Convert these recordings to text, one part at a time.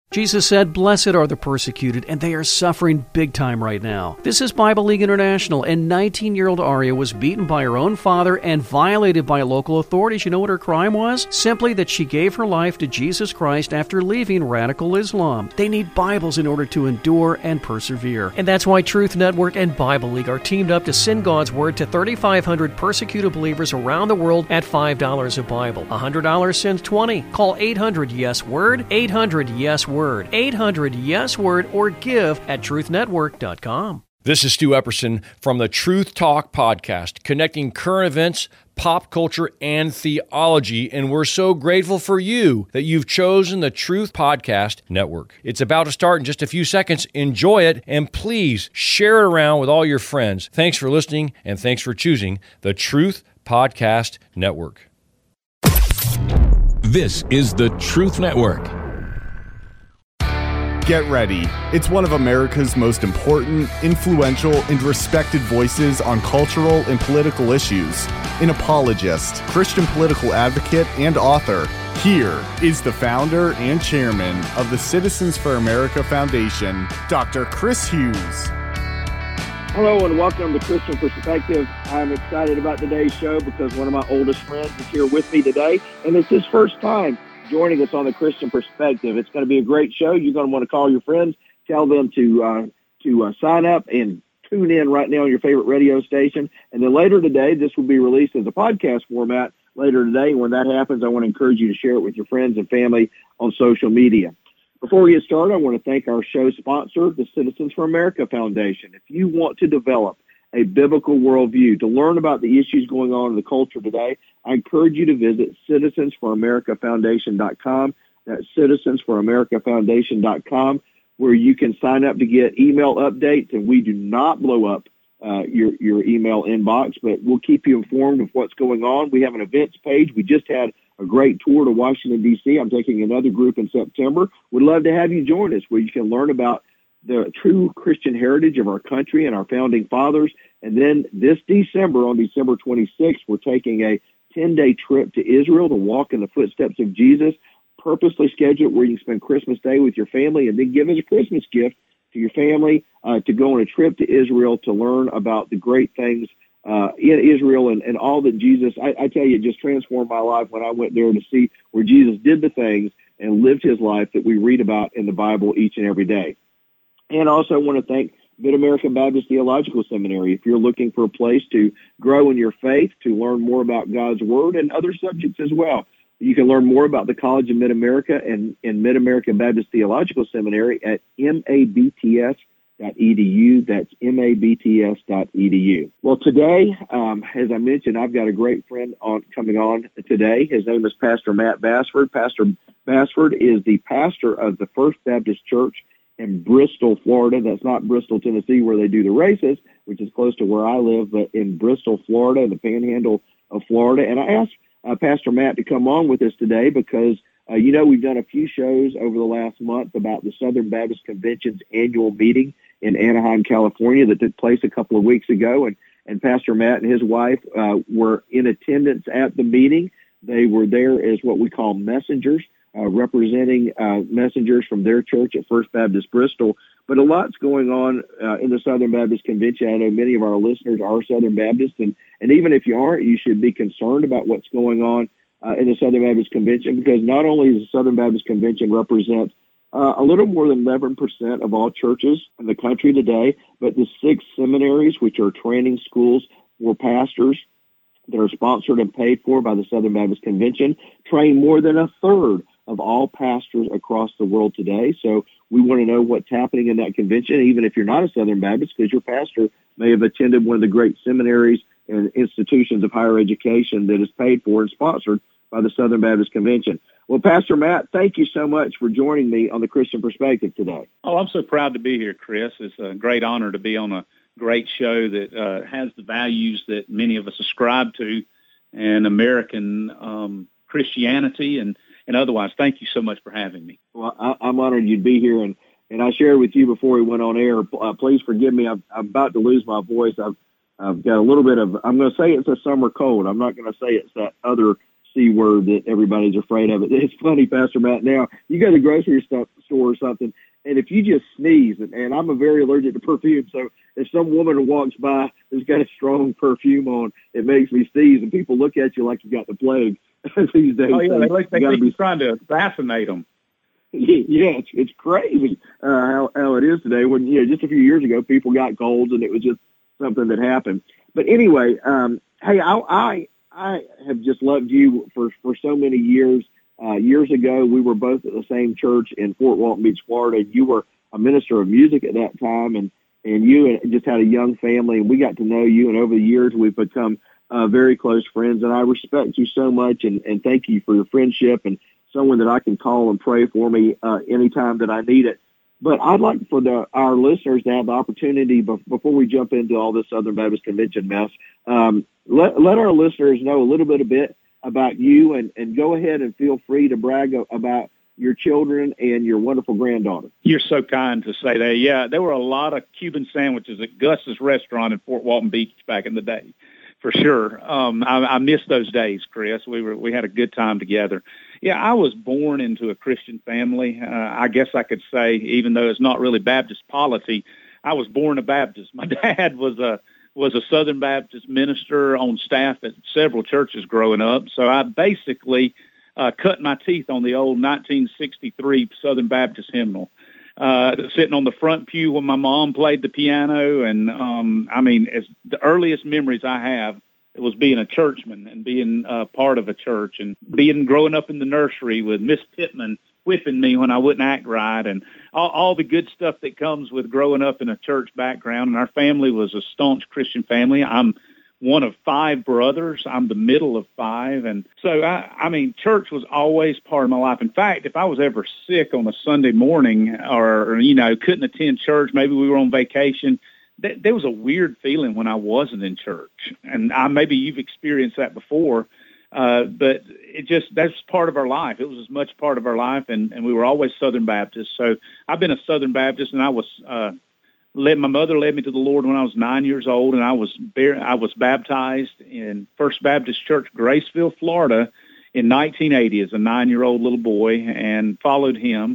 Jesus said, "Blessed are the persecuted," and they are suffering big time right now. This is Bible League International, and 19-year-old Aria was beaten by her own father and violated by local authorities. You know what her crime was? Simply that she gave her life to Jesus Christ after leaving radical Islam. They need Bibles in order to endure and persevere. And that's why Truth Network and Bible League are teamed up to send God's Word to 3,500 persecuted believers around the world at $5 a Bible. $100 sends 20. Call 800-YES-WORD, 800-YES-WORD. 800-YES-WORD, or give at truthnetwork.com. This is Stu Epperson from the Truth Talk podcast, connecting current events, pop culture, and theology, and we're so grateful for you that you've chosen the Truth Podcast Network. It's about to start in just a few seconds. Enjoy it, and please share it around with all your friends. Thanks for listening, and thanks for choosing the Truth Podcast Network. This is the Truth Network. Get ready. It's one of America's most important, influential, and respected voices on cultural and political issues. An apologist, Christian political advocate, and author. Here is the founder and chairman of the Citizens for America Foundation, Dr. Chris Hughes. Hello and welcome to Christian Perspective. I'm excited about today's show because one of my oldest friends is here with me today, and it's his first time joining us on the Christian Perspective. It's going to be a great show. You're going to want to call your friends, tell them to sign up and tune in right now on your favorite radio station. And then later today, this will be released as a podcast format later today. When that happens, I want to encourage you to share it with your friends and family on social media. Before we get started, I want to thank our show sponsor, the Citizens for America Foundation. If you want to develop a biblical worldview, to learn about the issues going on in the culture today, I encourage you to visit citizensforamericafoundation.com. That's citizensforamericafoundation.com, where you can sign up to get email updates, and we do not blow up your email inbox, but we'll keep you informed of what's going on. We have an events page. We just had a great tour to Washington, D.C. I'm taking another group in September. We'd love to have you join us, where you can learn about the true Christian heritage of our country and our founding fathers. And then this December, on December 26th, we're taking a 10-day trip to Israel to walk in the footsteps of Jesus, purposely scheduled where you can spend Christmas Day with your family and then give as a Christmas gift to your family to go on a trip to Israel to learn about the great things in Israel and all that Jesus, I tell you, it just transformed my life when I went there to see where Jesus did the things and lived his life that we read about in the Bible each and every day. And also I want to thank Mid-American Baptist Theological Seminary. If you're looking for a place to grow in your faith, to learn more about God's Word and other subjects as well, you can learn more about the College of Mid-America and Mid-American Baptist Theological Seminary at mabts.edu. That's mabts.edu. Well, today, as I mentioned, I've got a great friend coming on today. His name is Pastor Matt Bassford. Pastor Bassford is the pastor of the First Baptist Church in Bristol, Florida. That's not Bristol, Tennessee, where they do the races, which is close to where I live, but in Bristol, Florida, in the panhandle of Florida. And I asked Pastor Matt to come on with us today because, we've done a few shows over the last month about the Southern Baptist Convention's annual meeting in Anaheim, California, that took place a couple of weeks ago. And Pastor Matt and his wife were in attendance at the meeting. They were there as what we call messengers, representing messengers from their church at First Baptist Bristol. But a lot's going on in the Southern Baptist Convention. I know many of our listeners are Southern Baptists, and even if you aren't, you should be concerned about what's going on in the Southern Baptist Convention, because not only does the Southern Baptist Convention represent a little more than 11% of all churches in the country today, but the 6 seminaries, which are training schools for pastors that are sponsored and paid for by the Southern Baptist Convention, train more than a third of all pastors across the world today. So we want to know what's happening in that convention, even if you're not a Southern Baptist, because your pastor may have attended one of the great seminaries and institutions of higher education that is paid for and sponsored by the Southern Baptist Convention. Well, Pastor Matt, thank you so much for joining me on the Christian Perspective today. Oh, I'm so proud to be here, Chris. It's a great honor to be on a great show that has the values that many of us ascribe to and American Christianity and otherwise. Thank you so much for having me. Well, I'm honored you'd be here, and I shared with you before we went on air. Please forgive me. I'm about to lose my voice. I've got a little bit of, I'm going to say it's a summer cold. I'm not going to say it's that other C word that everybody's afraid of. It's funny, Pastor Matt. Now, you go to the grocery store or something, and if you just sneeze, and I'm very allergic to perfume, so if some woman walks by that's got a strong perfume on, it makes me sneeze, and people look at you like you got the plague these days. Oh, yeah, they think you're trying to assassinate them. Yeah, it's crazy how it is today. When just a few years ago, people got colds and it was just something that happened. But anyway, hey, I have just loved you for so many years. Years ago, we were both at the same church in Fort Walton Beach, Florida. You were a minister of music at that time, and you just had a young family, and we got to know you. And over the years, we've become very close friends. And I respect you so much, and thank you for your friendship and someone that I can call and pray for me anytime that I need it. But I'd like for our listeners to have the opportunity, before we jump into all this Southern Baptist Convention mess, let our listeners know a little bit about you, and go ahead and feel free to brag about your children and your wonderful granddaughter. You're so kind to say that. Yeah, there were a lot of Cuban sandwiches at Gus's restaurant in Fort Walton Beach back in the day, for sure. I miss those days, Chris. We had a good time together. Yeah, I was born into a Christian family. I guess I could say, even though it's not really Baptist polity, I was born a Baptist. My dad was a Southern Baptist minister on staff at several churches growing up. So I basically cut my teeth on the old 1963 Southern Baptist hymnal, sitting on the front pew when my mom played the piano. And as the earliest memories I have, it was being a churchman and being part of a church, and growing up in the nursery with Miss Pittman whipping me when I wouldn't act right, and all the good stuff that comes with growing up in a church background. And our family was a staunch Christian family. I'm one of 5 brothers. I'm the middle of 5. And so, church was always part of my life. In fact, if I was ever sick on a Sunday morning or couldn't attend church, maybe we were on vacation, there was a weird feeling when I wasn't in church. And maybe you've experienced that before, but that's part of our life. It was as much part of our life, and we were always Southern Baptists. So I've been a Southern Baptist, and my mother led me to the Lord when I was 9 years old, and I was baptized in First Baptist Church, Graceville, Florida, in 1980 as a 9-year-old little boy, and followed him.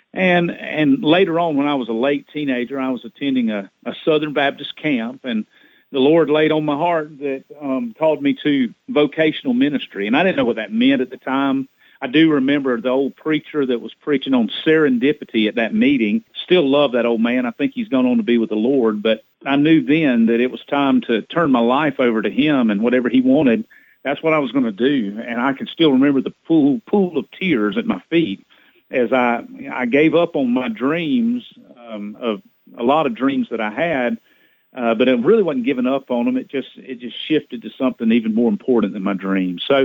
And later on, when I was a late teenager, I was attending a Southern Baptist camp, and the Lord laid on my heart that called me to vocational ministry. And I didn't know what that meant at the time. I do remember the old preacher that was preaching on serendipity at that meeting. Still love that old man. I think he's gone on to be with the Lord. But I knew then that it was time to turn my life over to him, and whatever he wanted, that's what I was going to do. And I can still remember the pool of tears at my feet as I gave up on my dreams, of a lot of dreams that I had, but I really wasn't giving up on them. It just shifted to something even more important than my dreams. So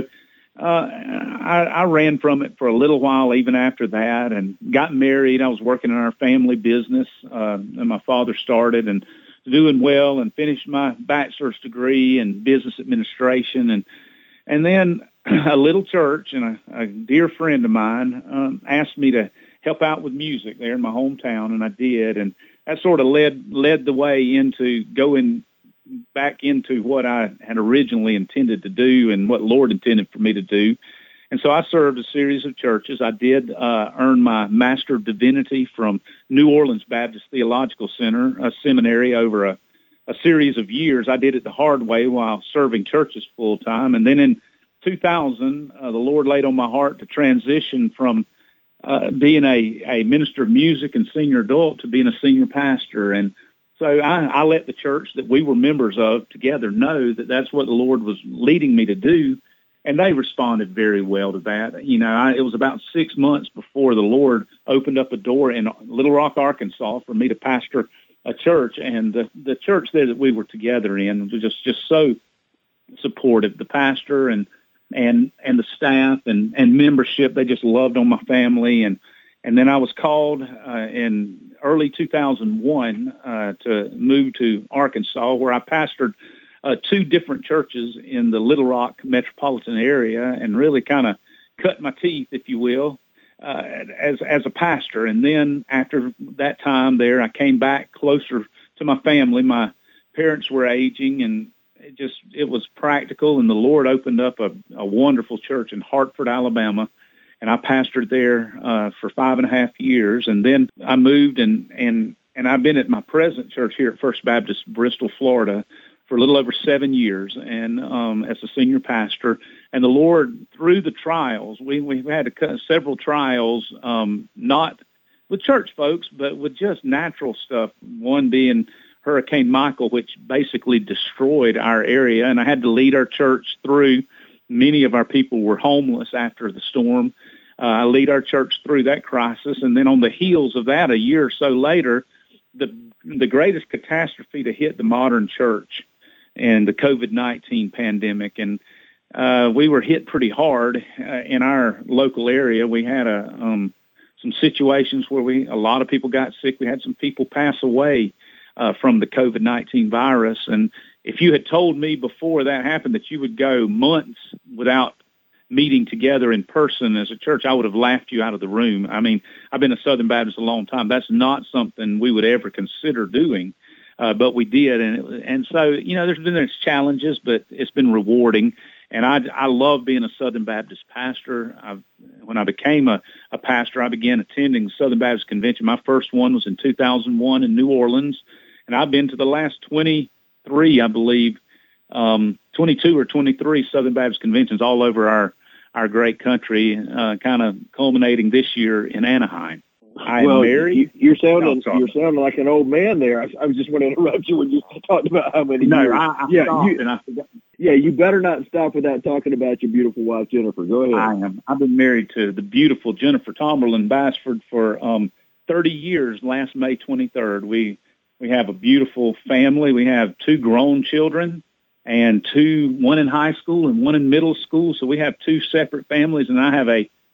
I ran from it for a little while even after that, and got married. I was working in our family business that my father started, and doing well, and finished my bachelor's degree in business administration. And then a little church and a dear friend of mine asked me to help out with music there in my hometown, and I did. And that sort of led the way into going back into what I had originally intended to do and what Lord intended for me to do. And so I served a series of churches. I did earn my Master of Divinity from New Orleans Baptist Theological Center, a seminary, over a series of years. I did it the hard way while serving churches full time. And then in 2000, the Lord laid on my heart to transition from being a minister of music and senior adult to being a senior pastor. And so I let the church that we were members of together know that that's what the Lord was leading me to do. And they responded very well to that. It was about 6 months before the Lord opened up a door in Little Rock, Arkansas, for me to pastor a church. And the church there that we were together in was just so supportive. The pastor and the staff and membership, they just loved on my family. And then I was called in early 2001 to move to Arkansas, where I pastored 2 different churches in the Little Rock metropolitan area, and really kind of cut my teeth, if you will, as a pastor. And then after that time there, I came back closer to my family. My parents were aging, and it was practical, and the Lord opened up a wonderful church in Hartford, Alabama. and I pastored there for 5.5 years. And then I moved, and I've been at my present church here at First Baptist, Bristol, Florida, for a little over 7 years, and as a senior pastor. And the Lord, through the trials, we've had several trials, not with church folks, but with just natural stuff, one being Hurricane Michael, which basically destroyed our area, and I had to lead our church through. Many of our people were homeless after the storm. I lead our church through that crisis, and then on the heels of that, a year or so later, the greatest catastrophe to hit the modern church and the COVID-19 pandemic. And we were hit pretty hard in our local area. We had some situations where a lot of people got sick. We had some people pass away from the COVID-19 virus. And if you had told me before that happened that you would go months without meeting together in person as a church, I would have laughed you out of the room. I mean, I've been a Southern Baptist a long time. That's not something we would ever consider doing. But we did, and so, there's been those challenges, but it's been rewarding, and I love being a Southern Baptist pastor. When I became a pastor, I began attending the Southern Baptist Convention. My first one was in 2001 in New Orleans, and I've been to the last 23, I believe, 22 or 23 Southern Baptist Conventions all over our great country, kind of culminating this year in Anaheim. Well, married. You're sounding like an old man there. I was just going to interrupt you when you talked about how many years. I stopped and I forgot. Yeah, you better not stop without talking about your beautiful wife, Jennifer. Go ahead. I am. I've been married to the beautiful Jennifer Tomberlin Bassford for 30 years. Last May 23rd, we have a beautiful family. We have 2 grown children and one in high school and one in middle school. So we have 2 separate families, and I have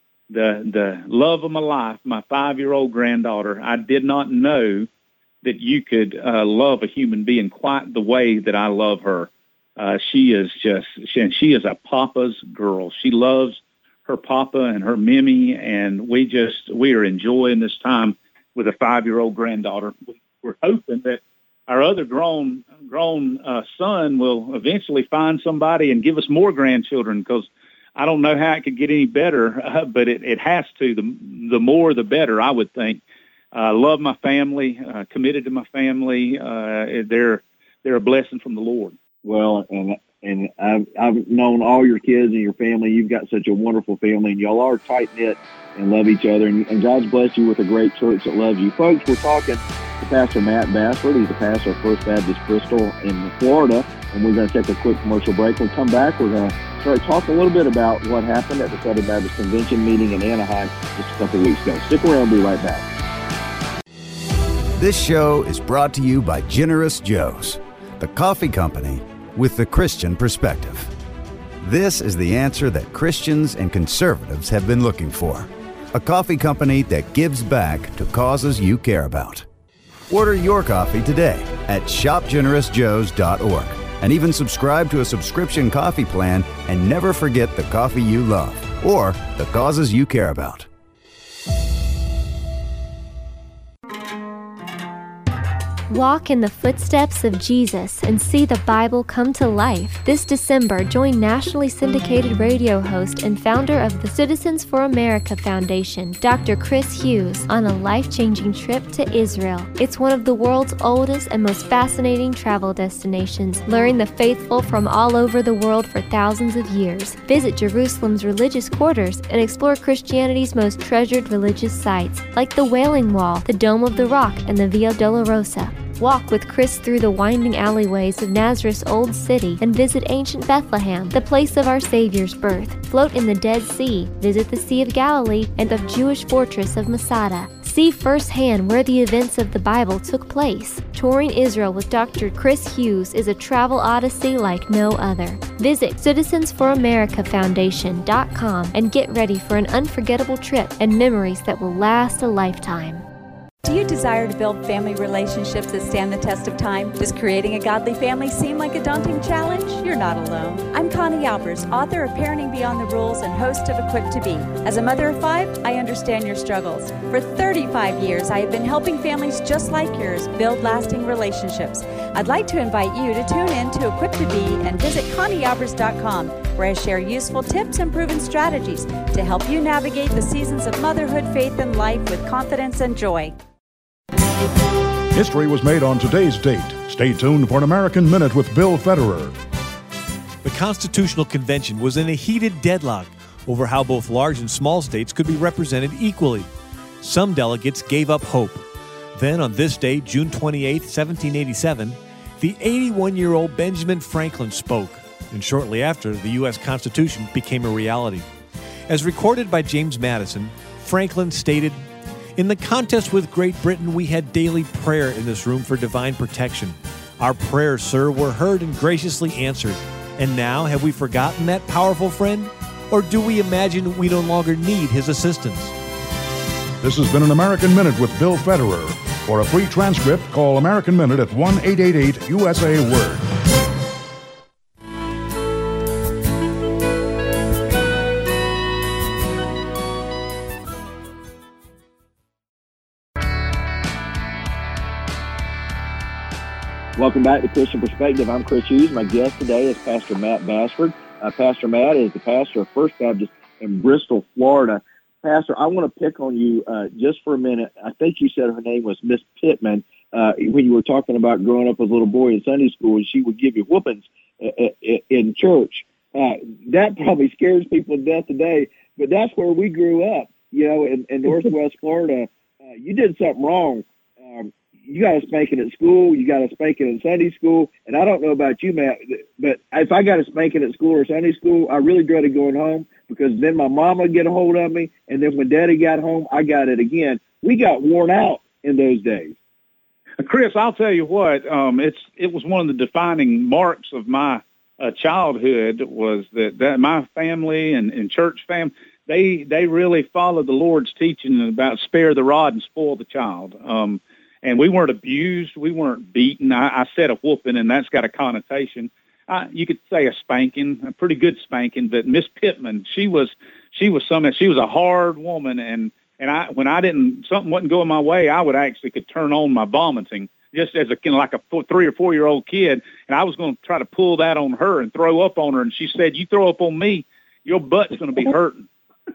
the love of my life, my 5-year-old granddaughter. I did not know that you could love a human being quite the way that I love her. She is a papa's girl. She loves her papa and her Mimi, and we are enjoying this time with a 5-year-old granddaughter. We're hoping that our other grown son will eventually find somebody and give us more grandchildren, because I don't know how it could get any better, but it has to. The more, the better, I would think. I love my family, committed to my family. They're a blessing from the Lord. Well, and I've known all your kids and your family. You've got such a wonderful family, and y'all are tight-knit and love each other. And God's blessed you with a great church that loves you. Folks, we're talking to Pastor Matt Bassford. He's the pastor of First Baptist Bristol in Florida. And we're going to take a quick commercial break. When we come back, we're going to start talking a little bit about what happened at the Southern Baptist Convention meeting in Anaheim just a couple of weeks ago. Stick around. We'll be right back. This show is brought to you by Generous Joe's, the coffee company with the Christian perspective. This is the answer that Christians and conservatives have been looking for. A coffee company that gives back to causes you care about. Order your coffee today at shopgenerousjoes.org. And even subscribe to a subscription coffee plan and never forget the coffee you love or the causes you care about. Walk in the footsteps of Jesus and see the Bible come to life. This December, join nationally syndicated radio host and founder of the Citizens for America Foundation, Dr. Chris Hughes, on a life-changing trip to Israel. It's one of the world's oldest and most fascinating travel destinations, luring the faithful from all over the world for thousands of years. Visit Jerusalem's religious quarters and explore Christianity's most treasured religious sites, like the Wailing Wall, the Dome of the Rock, and the Via Dolorosa. Walk with Chris through the winding alleyways of Nazareth's Old City and visit ancient Bethlehem, the place of our Savior's birth. Float in the Dead Sea, visit the Sea of Galilee and the Jewish fortress of Masada. See firsthand where the events of the Bible took place. Touring Israel with Dr. Chris Hughes is a travel odyssey like no other. Visit citizensforamericafoundation.com and get ready for an unforgettable trip and memories that will last a lifetime. Do you desire to build family relationships that stand the test of time? Does creating a godly family seem like a daunting challenge? You're not alone. I'm Connie Albers, author of Parenting Beyond the Rules and host of Equipped to Be. As a mother of 5, I understand your struggles. For 35 years, I have been helping families just like yours build lasting relationships. I'd like to invite you to tune in to Equipped to Be and visit ConnieAlbers.com, where I share useful tips and proven strategies to help you navigate the seasons of motherhood, faith, and life with confidence and joy. History was made on today's date. Stay tuned for an American Minute with Bill Federer. The Constitutional Convention was in a heated deadlock over how both large and small states could be represented equally. Some delegates gave up hope. Then on this day, June 28, 1787, the 81-year-old Benjamin Franklin spoke, and shortly after, the U.S. Constitution became a reality. As recorded by James Madison, Franklin stated, "In the contest with Great Britain, we had daily prayer in this room for divine protection. Our prayers, sir, were heard and graciously answered. And now, have we forgotten that powerful friend? Or do we imagine we no longer need his assistance?" This has been an American Minute with Bill Federer. For a free transcript, call American Minute at 1-888-USA-WORD. Welcome back to Christian Perspective. I'm Chris Hughes. My guest today is Pastor Matt Bassford. Pastor Matt is the pastor of First Baptist in Bristol, Florida. Pastor, I want to pick on you just for a minute. I think you said her name was Miss Pittman when you were talking about growing up as a little boy in Sunday school, and she would give you whoopings in church. That probably scares people to death today, but that's where we grew up, in Northwest Florida. You did something wrong. You got a spanking at school, you got a spanking in Sunday school, and I don't know about you, Matt, but if I got a spanking at school or Sunday school, I really dreaded going home because then my mom would get a hold of me, and then when Daddy got home, I got it again. We got worn out in those days. Chris, I'll tell you what, it was one of the defining marks of my childhood was that my family and church family, they really followed the Lord's teaching about spare the rod and spoil the child. And we weren't abused. We weren't beaten. I said a whooping, and that's got a connotation. You could say a spanking, a pretty good spanking. But Miss Pittman, she was something. She was a hard woman, and when something wasn't going my way, I would actually could turn on my vomiting just as like a 3 or 4 year old kid, and I was going to try to pull that on her and throw up on her. And she said, "You throw up on me, your butt's going to be hurting."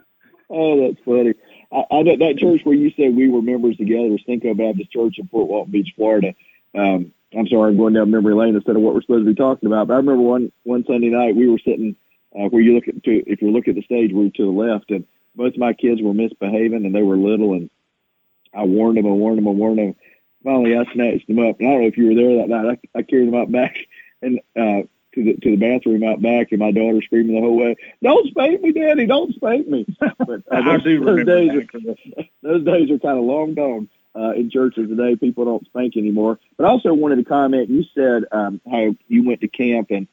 Oh, that's funny. I know that church where you said we were members together, Cinco Baptist Church in Fort Walton Beach, Florida. I'm sorry, I'm going down memory lane instead of what we're supposed to be talking about. But I remember one Sunday night we were sitting where you look if you look at the stage, we were to the left, and both of my kids were misbehaving, and they were little, and I warned them. Finally, I snatched them up, and I don't know if you were there that night. I carried them out back and to the bathroom out back, and my daughter screaming the whole way, "Don't spank me, Daddy! Don't spank me!" But I do remember those days are kind of long gone in churches today. People don't spank anymore. But I also wanted to comment. You said how you went to camp and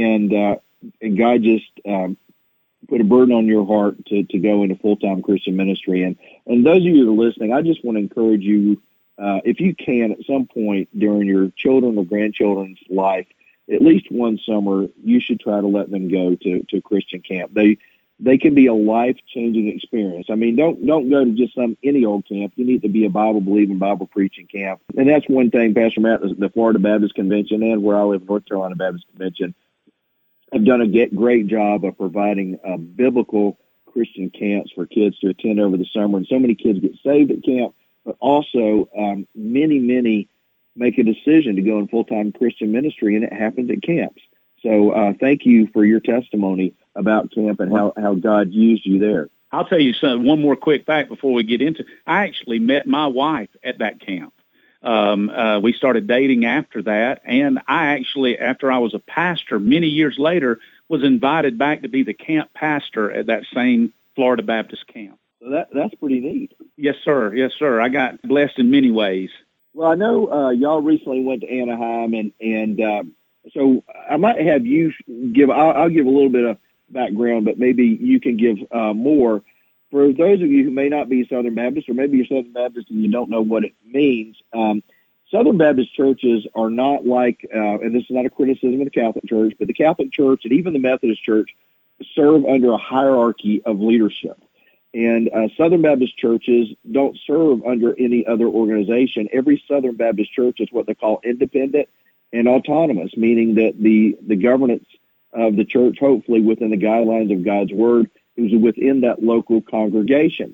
God just put a burden on your heart to go into full-time Christian ministry. And those of you that are listening, I just want to encourage you, if you can, at some point during your children or grandchildren's life, at least one summer, you should try to let them go to Christian camp. They can be a life-changing experience. I mean, don't go to just any old camp. You need to be a Bible-believing, Bible-preaching camp. And that's one thing, Pastor Matt, the Florida Baptist Convention and where I live, North Carolina Baptist Convention, have done a great job of providing biblical Christian camps for kids to attend over the summer. And so many kids get saved at camp, but also many make a decision to go in full-time Christian ministry, and it happens at camps. So thank you for your testimony about camp and how God used you there. I'll tell you one more quick fact before we get into it. I actually met my wife at that camp. We started dating after that, and I actually, after I was a pastor many years later, was invited back to be the camp pastor at that same Florida Baptist camp. So that's pretty neat. Yes, sir. Yes, sir. I got blessed in many ways. Well, I know y'all recently went to Anaheim, and so I might have you give. I'll give a little bit of background, but maybe you can give more. For those of you who may not be Southern Baptist, or maybe you're Southern Baptist and you don't know what it means, Southern Baptist churches are not like, and this is not a criticism of the Catholic Church, but the Catholic Church and even the Methodist Church serve under a hierarchy of leadership. And Southern Baptist churches don't serve under any other organization. Every Southern Baptist church is what they call independent and autonomous, meaning that the governance of the church, hopefully within the guidelines of God's Word, is within that local congregation.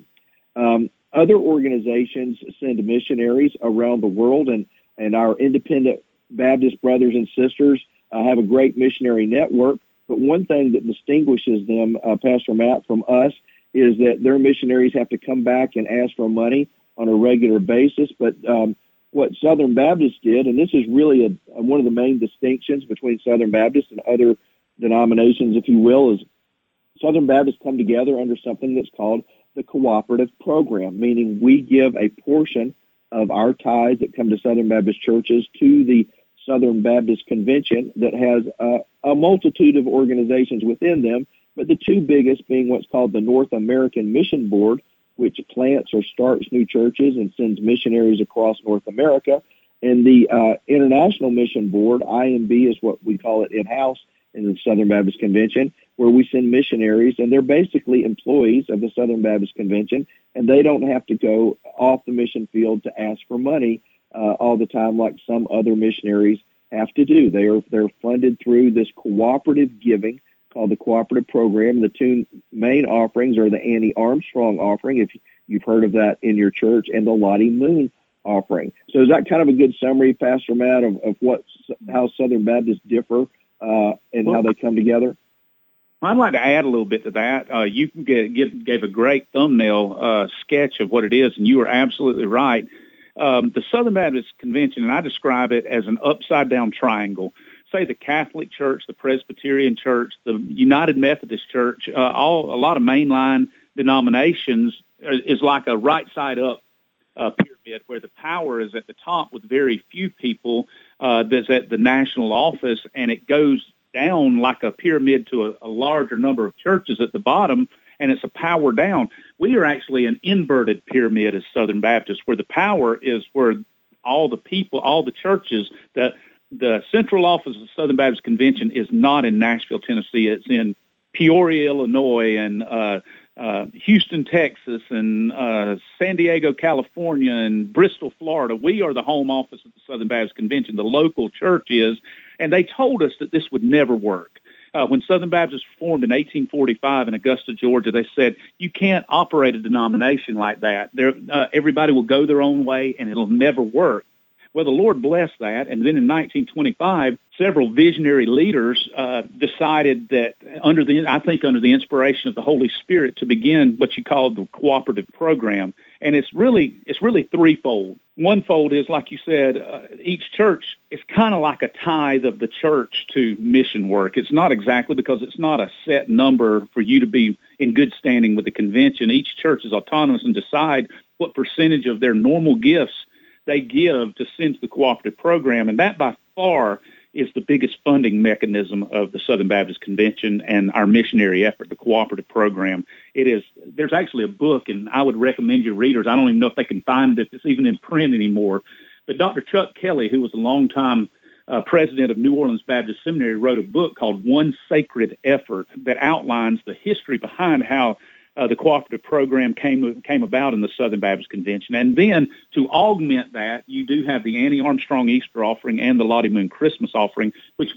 Other organizations send missionaries around the world, and our independent Baptist brothers and sisters have a great missionary network. But one thing that distinguishes them, Pastor Matt, from us is that their missionaries have to come back and ask for money on a regular basis. But what Southern Baptists did, and this is really one of the main distinctions between Southern Baptists and other denominations, if you will, is Southern Baptists come together under something that's called the cooperative program, meaning we give a portion of our tithes that come to Southern Baptist churches to the Southern Baptist Convention that has a multitude of organizations within them, but the two biggest being what's called the North American Mission Board, which plants or starts new churches and sends missionaries across North America, and the International Mission Board, IMB is what we call it in-house in the Southern Baptist Convention, where we send missionaries, and they're basically employees of the Southern Baptist Convention, and they don't have to go off the mission field to ask for money all the time like some other missionaries have to do. They're funded through this cooperative giving called the Cooperative Program. The two main offerings are the Annie Armstrong offering, if you've heard of that in your church, and the Lottie Moon offering. So is that kind of a good summary, Pastor Matt, of how Southern Baptists differ and how they come together? I'd like to add a little bit to that. You gave a great thumbnail sketch of what it is, and you were absolutely right. The Southern Baptist Convention, and I describe it as an upside-down triangle. Say the Catholic Church, the Presbyterian Church, the United Methodist Church, a lot of mainline denominations is like a right-side-up pyramid where the power is at the top with very few people that's at the national office, and it goes down like a pyramid to a larger number of churches at the bottom, and it's a power down. We are actually an inverted pyramid as Southern Baptists, where the power is where all the people, all the churches, the central office of the Southern Baptist Convention is not in Nashville, Tennessee. It's in Peoria, Illinois, and Houston, Texas, and San Diego, California, and Bristol, Florida. We are the home office of the Southern Baptist Convention. The local church is, and they told us that this would never work. When Southern Baptists formed in 1845 in Augusta, Georgia, they said, you can't operate a denomination like that. Everybody will go their own way, and it'll never work. Well, the Lord blessed that, and then in 1925, several visionary leaders decided that under the inspiration of the Holy Spirit, to begin what you call the cooperative program. And it's really threefold. One fold is, like you said, each church is kind of like a tithe of the church to mission work. It's not exactly, because it's not a set number for you to be in good standing with the convention. Each church is autonomous and decide what percentage of their normal gifts they give to send to the cooperative program, and that by far is the biggest funding mechanism of the Southern Baptist Convention and our missionary effort, the cooperative program. There's actually a book, and I would recommend your readers, I don't even know if they can find it, if it's even in print anymore, but Dr. Chuck Kelly, who was a longtime president of New Orleans Baptist Seminary, wrote a book called One Sacred Effort that outlines the history behind how the cooperative program came about in the Southern Baptist Convention. And then to augment that, you do have the Annie Armstrong Easter offering and the Lottie Moon Christmas offering, which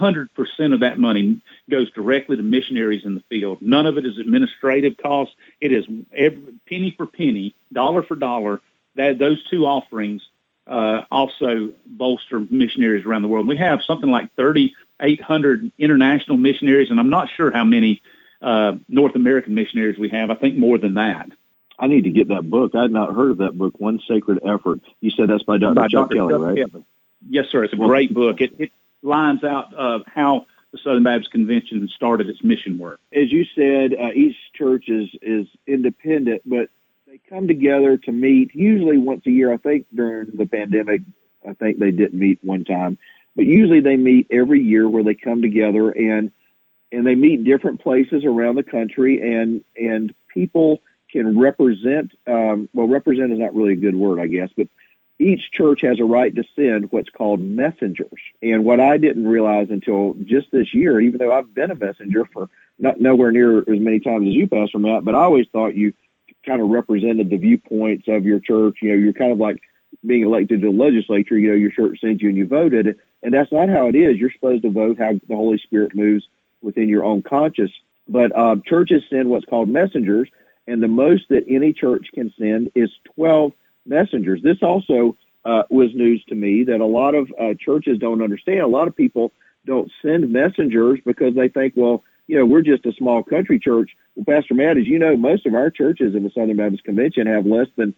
100% of that money goes directly to missionaries in the field. None of it is administrative costs. It is penny for penny, dollar for dollar. Those two offerings also bolster missionaries around the world. We have something like 3,800 international missionaries, and I'm not sure how many North American missionaries we have. I think more than that. I need to get that book. I had not heard of that book, One Sacred Effort. You said that's by Dr. Chuck Kelly, right? Kelly. Yes, sir. It's a great book. It lines out how the Southern Baptist Convention started its mission work. As you said, each church is independent, but they come together to meet usually once a year. I think during the pandemic, I think they didn't meet one time, but usually they meet every year where they come together and they meet different places around the country, and people can represent, represent is not really a good word, I guess, but each church has a right to send what's called messengers. And what I didn't realize until just this year, even though I've been a messenger for nowhere near as many times as you, Pastor Matt, but I always thought you kind of represented the viewpoints of your church. You're kind of like being elected to the legislature. Your church sends you and you voted. And that's not how it is. You're supposed to vote how the Holy Spirit moves within your own conscience. But churches send what's called messengers, and the most that any church can send is 12 messengers. This also was news to me that a lot of churches don't understand. A lot of people don't send messengers because they think, well, we're just a small country church. Well, Pastor Matt, as you know, most of our churches in the Southern Baptist Convention have less than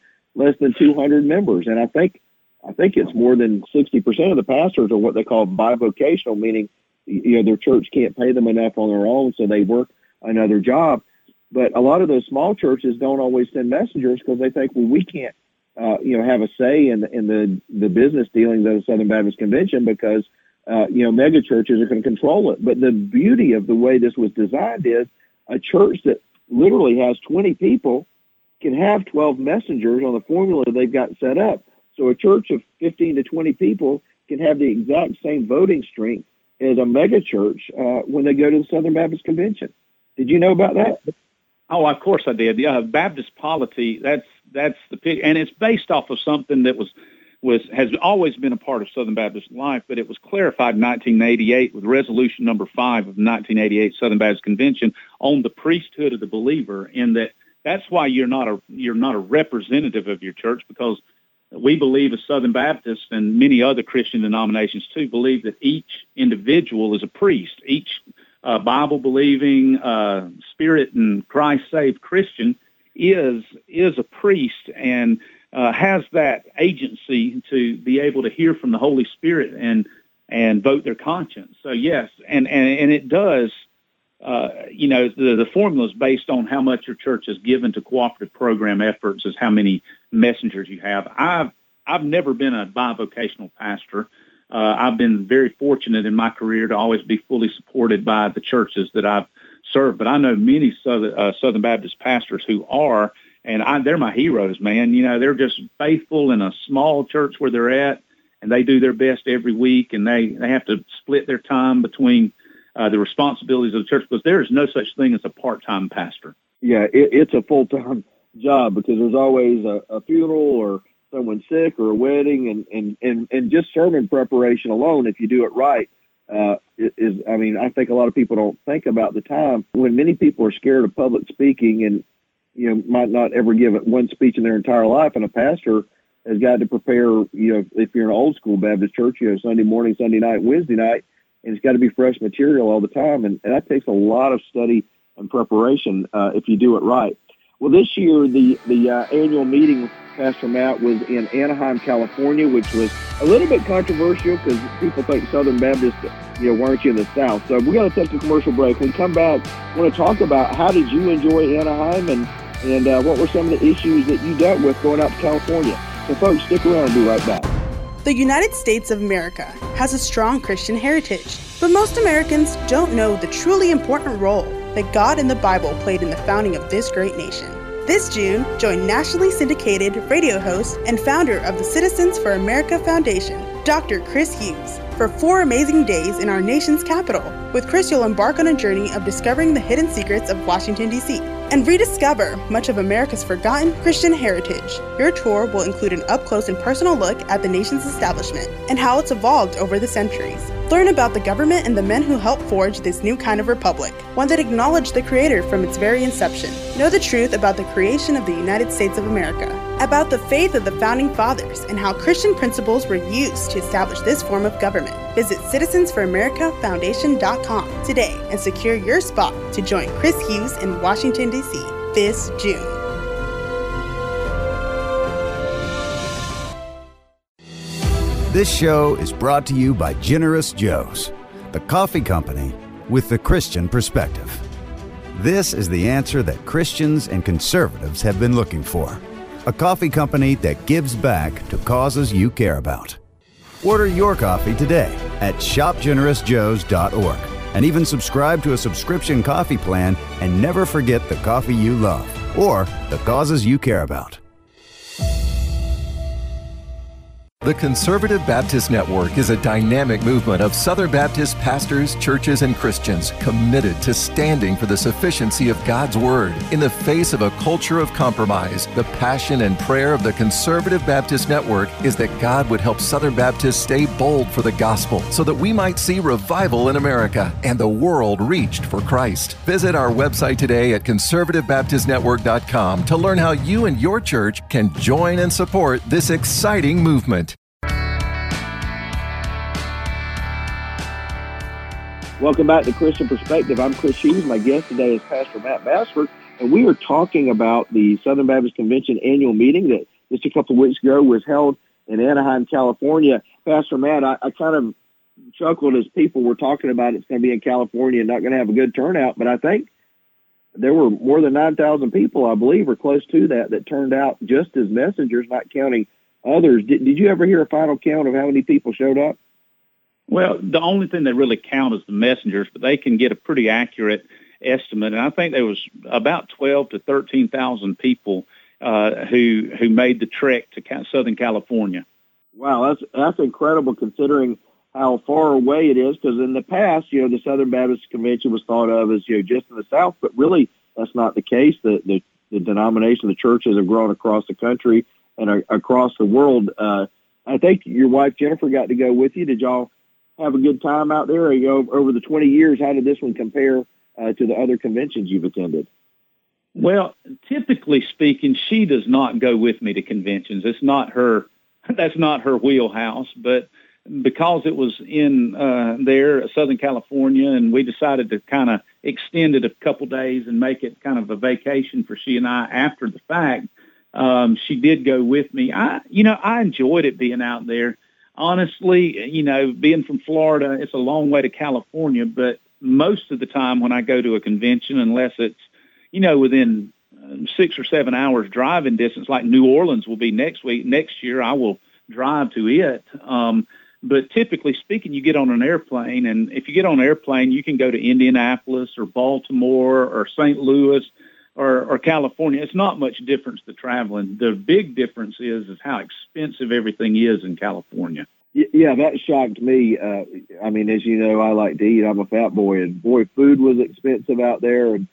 200 members, and I think it's more than 60% of the pastors are what they call bivocational, meaning their church can't pay them enough on their own, so they work another job. But a lot of those small churches don't always send messengers because they think, well, we can't have a say in the business dealings of the Southern Baptist Convention because mega churches are going to control it. But the beauty of the way this was designed is a church that literally has 20 people can have 12 messengers on the formula they've got set up. So a church of 15 to 20 people can have the exact same voting strength as a mega church when they go to the Southern Baptist Convention. Did you know about that? Oh, of course I did. Yeah, Baptist polity, that's the pick, and it's based off of something that has always been a part of Southern Baptist life, but it was clarified in 1988 with resolution number 5 of the 1988 Southern Baptist Convention on the priesthood of the believer, in that's why you're not a representative of your church, because we believe as Southern Baptists and many other Christian denominations too believe that each individual is a priest. Each Bible-believing, Spirit and Christ-saved Christian is a priest and has that agency to be able to hear from the Holy Spirit and vote their conscience. So yes, and it does. The formula is based on how much your church has given to cooperative program efforts, is how many messengers you have. I've never been a bivocational pastor. I've been very fortunate in my career to always be fully supported by the churches that I've served. But I know many Southern Baptist pastors who are, and they're my heroes, man. They're just faithful in a small church where they're at, and they do their best every week, and they have to split their time between the responsibilities of the church, because there is no such thing as a part-time pastor. Yeah, it's a full-time job because there's always a funeral or someone sick or a wedding, and just sermon preparation alone, if you do it right, I think a lot of people don't think about the time when many people are scared of public speaking and might not ever give one speech in their entire life, and a pastor has got to prepare, if you're an old school Baptist church, Sunday morning, Sunday night, Wednesday night, and it's got to be fresh material all the time, and that takes a lot of study and preparation if you do it right. Well, this year, the annual meeting, Pastor Matt, was in Anaheim, California, which was a little bit controversial because people think Southern Baptists, weren't you in the South? So we're going to take a commercial break. When we come back, I want to talk about how did you enjoy Anaheim and what were some of the issues that you dealt with going out to California. So folks, stick around and be right back. The United States of America has a strong Christian heritage, but most Americans don't know the truly important role that God and the Bible played in the founding of this great nation. This June, join nationally syndicated radio host and founder of the Citizens for America Foundation, Dr. Chris Hughes, for 4 amazing days in our nation's capital. With Chris, you'll embark on a journey of discovering the hidden secrets of Washington, D.C., and rediscover much of America's forgotten Christian heritage. Your tour will include an up-close and personal look at the nation's establishment and how it's evolved over the centuries. Learn about the government and the men who helped forge this new kind of republic, one that acknowledged the Creator from its very inception. Know the truth about the creation of the United States of America, about the faith of the Founding Fathers, and how Christian principles were used to establish this form of government. Visit citizensforamericafoundation.com today and secure your spot to join Chris Hughes in Washington, D.C. this June. This show is brought to you by Generous Joe's, the coffee company with the Christian perspective. This is the answer that Christians and conservatives have been looking for. A coffee company that gives back to causes you care about. Order your coffee today at shopgenerousjoes.org and even subscribe to a subscription coffee plan and never forget the coffee you love. or the causes you care about. The Conservative Baptist Network is a dynamic movement of Southern Baptist pastors, churches, and Christians committed to standing for the sufficiency of God's Word. In the face of a culture of compromise, the passion and prayer of the Conservative Baptist Network is that God would help Southern Baptists stay bold for the gospel so that we might see revival in America and the world reached for Christ. Visit our website today at conservativebaptistnetwork.com to learn how you and your church can join and support this exciting movement. Welcome back to Christian Perspective. I'm Chris Hughes. My guest today is Pastor Matt Bassford, and we are talking about the Southern Baptist Convention annual meeting that just a couple of weeks ago was held in Anaheim, California. Pastor Matt, I kind of chuckled as people were talking about it's going to be in California and not going to have a good turnout, but I think there were more than 9,000 people, I believe, or close to that turned out just as messengers, not counting others. Did you ever hear a final count of how many people showed up? Well, the only thing that really count is the messengers, but they can get a pretty accurate estimate. And I think there was about 12 to 13,000 people who made the trek to Southern California. Wow, that's incredible considering how far away it is. Because in the past, the Southern Baptist Convention was thought of as just in the South, but really that's not the case. The denomination, the churches have grown across the country and across the world. I think your wife Jennifer got to go with you. Did y'all have a good time out there? Over the 20 years, how did this one compare to the other conventions you've attended? Well, typically speaking, she does not go with me to conventions. That's not her wheelhouse. But because it was in Southern California, and we decided to kind of extend it a couple days and make it kind of a vacation for she and I after the fact, she did go with me. I enjoyed it being out there. Honestly, being from Florida, it's a long way to California, but most of the time when I go to a convention, unless it's, within 6 or 7 hours driving distance, like New Orleans will be next year, I will drive to it. But typically speaking, you get on an airplane, and if you get on an airplane, you can go to Indianapolis or Baltimore or St. Louis or California. It's not much difference to traveling. The big difference is how expensive everything is in California. Yeah, that shocked me. As you know, I like to eat. I'm a fat boy, and boy, food was expensive out there, and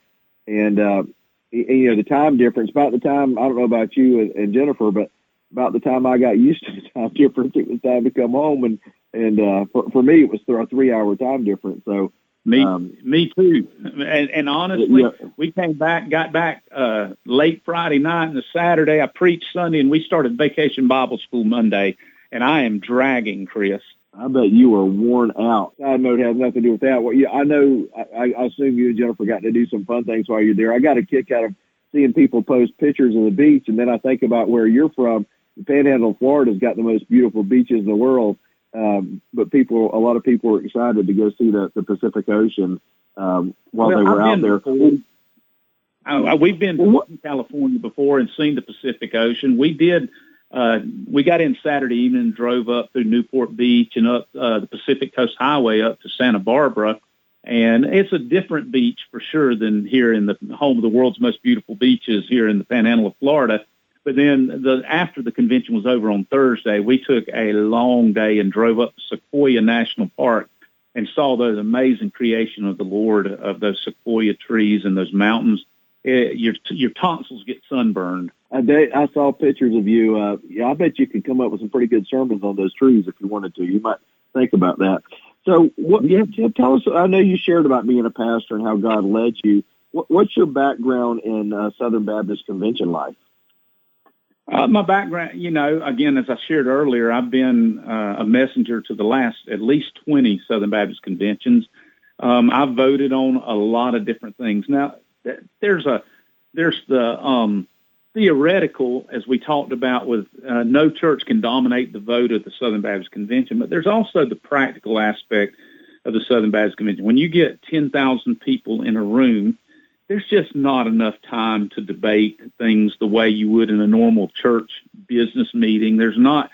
the time difference. About the time, I don't know about you and Jennifer, but about the time I got used to the time difference, it was time to come home, and for me, it was a 3-hour time difference. So. Me too. And honestly, we got back late Friday night, and the Saturday I preached Sunday, and we started Vacation Bible School Monday, and I am dragging, Chris. I bet you were worn out. Side note has nothing to do with that. Well, I know, I assume you and Jennifer got to do some fun things while you're there. I got a kick out of seeing people post pictures of the beach, and then I think about where you're from. The Panhandle of Florida's got the most beautiful beaches in the world. But a lot of people were excited to go see the Pacific Ocean while they were out there. We've been to California before and seen the Pacific Ocean. We got in Saturday evening and drove up through Newport Beach and up the Pacific Coast Highway up to Santa Barbara. And it's a different beach for sure than here in the home of the world's most beautiful beaches here in the Panhandle of Florida. But then after the convention was over on Thursday, we took a long day and drove up to Sequoia National Park and saw those amazing creation of the Lord, of those sequoia trees and those mountains. Your tonsils get sunburned. I saw pictures of you. I bet you could come up with some pretty good sermons on those trees if you wanted to. You might think about that. So tell us, I know you shared about being a pastor and how God led you. What's your background in Southern Baptist Convention life? My background, again, as I shared earlier, I've been a messenger to the last at least 20 Southern Baptist conventions. I've voted on a lot of different things. Now, there's the theoretical, as we talked about, with no church can dominate the vote of the Southern Baptist Convention, but there's also the practical aspect of the Southern Baptist Convention. When you get 10,000 people in a room, there's just not enough time to debate things the way you would in a normal church business meeting. There's not,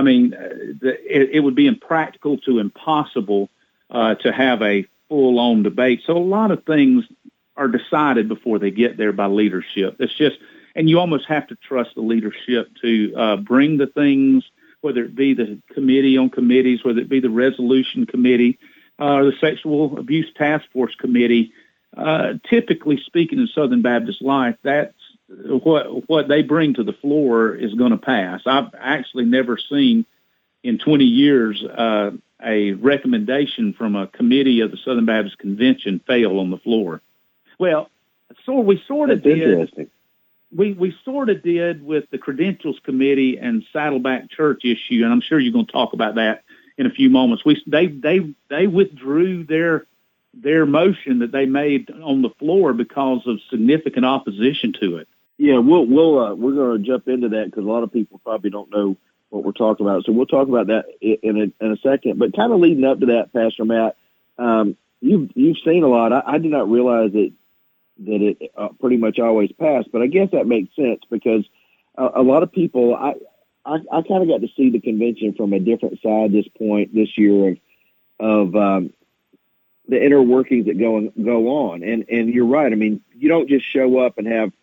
it would be impractical to impossible to have a full-on debate. So a lot of things are decided before they get there by leadership. It's just, and you almost have to trust the leadership to bring the things, whether it be the committee on committees, whether it be the resolution committee, or the sexual abuse task force committee. Typically speaking, in Southern Baptist life, that's what they bring to the floor is going to pass. I've actually never seen in 20 years a recommendation from a committee of the Southern Baptist Convention fail on the floor. Well, we sort of did. We sort of did with the Credentials Committee and Saddleback Church issue, and I'm sure you're going to talk about that in a few moments. They withdrew their motion that they made on the floor because of significant opposition to it. Yeah, we're going to jump into that because a lot of people probably don't know what we're talking about. So we'll talk about that in a second. But kind of leading up to that, Pastor Matt, you've seen a lot. I did not realize that it pretty much always passed, but I guess that makes sense because a lot of people, I kind of got to see the convention from a different side this year of the inner workings that go on. And you're right. I mean, you don't just show up and have,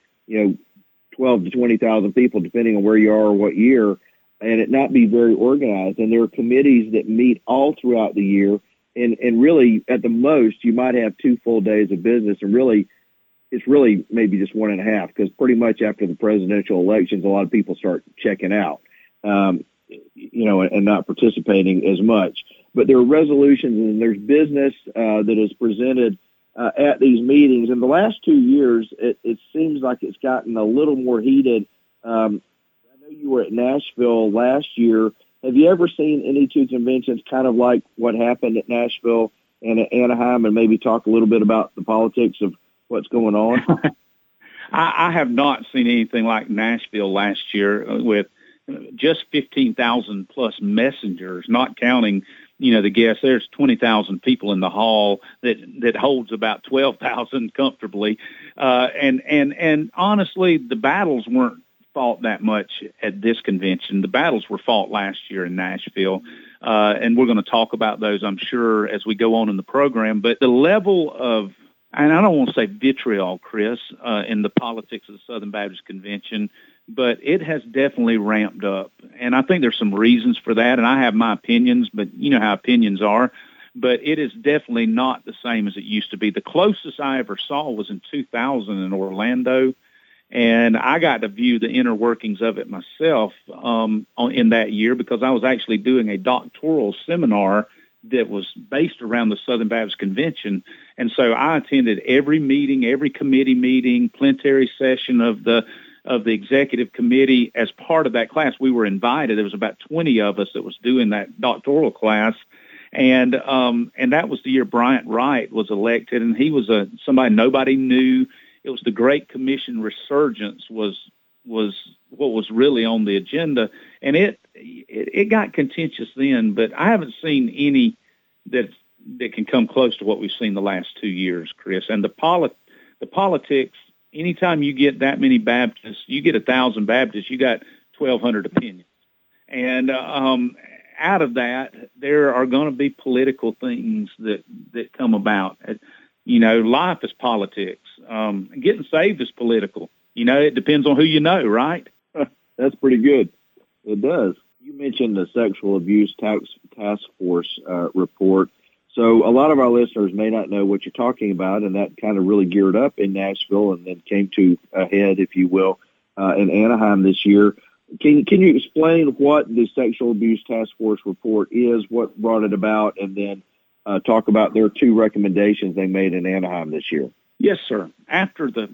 12 to 20,000 people, depending on where you are or what year, and it not be very organized. And there are committees that meet all throughout the year. And really, at the most, you might have 2 full days of business, and really, it's really maybe just 1.5, because pretty much after the presidential elections, a lot of people start checking out, and not participating as much. But there are resolutions and there's business that is presented at these meetings. In the last 2 years, it seems like it's gotten a little more heated. I know you were at Nashville last year. Have you ever seen any two conventions kind of like what happened at Nashville and at Anaheim, and maybe talk a little bit about the politics of what's going on? I have not seen anything like Nashville last year with just 15,000 plus messengers, not counting, the guests. There's 20,000 people in the hall that holds about 12,000 comfortably. And honestly, the battles weren't fought that much at this convention. The battles were fought last year in Nashville. And we're going to talk about those, I'm sure, as we go on in the program. But the level of, and I don't want to say vitriol, Chris, in the politics of the Southern Baptist Convention, but it has definitely ramped up. And I think there's some reasons for that, and I have my opinions, but you know how opinions are. But it is definitely not the same as it used to be. The closest I ever saw was in 2000 in Orlando, and I got to view the inner workings of it myself in that year, because I was actually doing a doctoral seminar that was based around the Southern Baptist Convention. And so I attended every meeting, every committee meeting, plenary session of the executive committee as part of that class. We were invited. There was about 20 of us that was doing that doctoral class. And that was the year Bryant Wright was elected, and he was somebody nobody knew. It was the Great Commission resurgence was what was really on the agenda, and it got contentious then. But I haven't seen any that can come close to what we've seen the last 2 years, Chris. And the politics. Anytime you get that many Baptists, you get 1,000 Baptists, you got 1,200 opinions, and out of that, there are going to be political things that come about. Life is politics. Getting saved is political. It depends on who you know, right? That's pretty good. It does. You mentioned the Sexual Abuse Task Force report. So a lot of our listeners may not know what you're talking about, and that kind of really geared up in Nashville and then came to a head, if you will, in Anaheim this year. Can you explain what the Sexual Abuse Task Force report is, what brought it about, and then talk about their 2 recommendations they made in Anaheim this year? Yes, sir. After the